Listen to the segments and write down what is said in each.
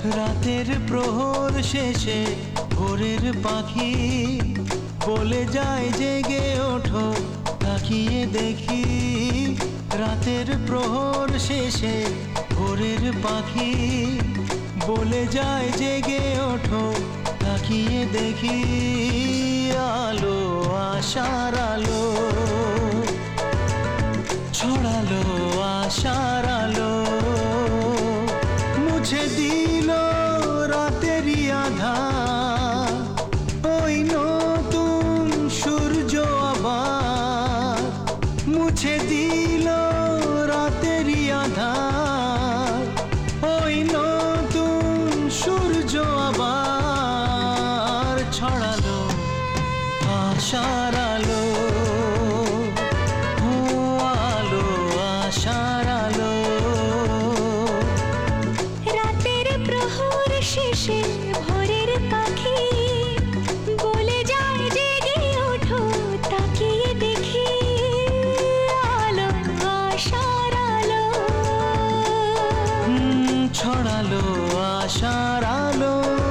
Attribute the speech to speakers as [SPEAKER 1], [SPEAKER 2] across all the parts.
[SPEAKER 1] রাতের প্রহর শেষে ভোরের পাখি বলে যায় জেগে ওঠো, তাকিয়ে দেখি। রাতের প্রহর শেষে ভোরের পাখি বলে যায় জেগে ওঠো, তাকিয়ে দেখি। আলো আশার আলো ছড়ালো, আশার আলো মুছে দিল রাতেরই আধার। ওই নতুন সূর্য আবার মুছে দিল রাতেরই আধার। ওই নতুন সূর্য আবার ছড়ালো আশার আলো। ও আলো আশার আলো।
[SPEAKER 2] রাতের প্রহর শেষে ভোরের পাখি বলে যায় জেগে ওঠো, তাকিয়ে দেখি। আলো আশার আলো
[SPEAKER 1] ছড়ালো আশার আলো।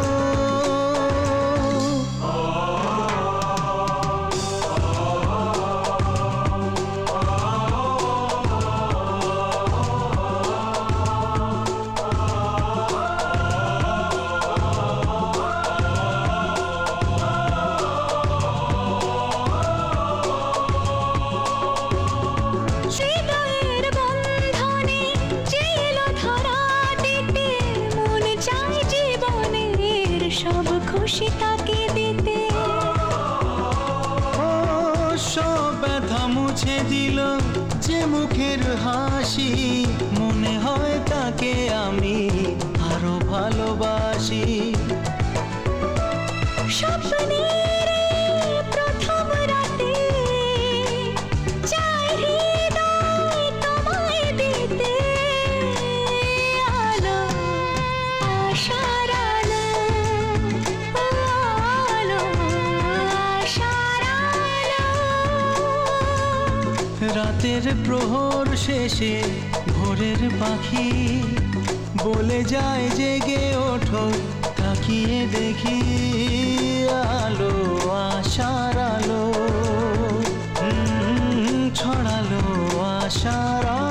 [SPEAKER 2] হৃদয়ের বন্ধনে চেল ধরা দিতে, মন চায় জীবনের সব খুশি তাকে দিতে।
[SPEAKER 1] ও সব ব্যথা মুছে দিল যে মুখের হাসি, মনে হয় তাকে আমি আরো ভালোবাসি।
[SPEAKER 2] স্বপ্নের প্রথম রাতে চাই হৃদয় তোমায় দিতে। আলো আশার আলো, আলো আশার আলো।
[SPEAKER 1] রাতের প্রহর শেষে ভোরের পাখি বলে যায় জেগে ওঠো, তাকিয়ে দেখি। আলো আশার আলো ছড়ালো আশার আলো।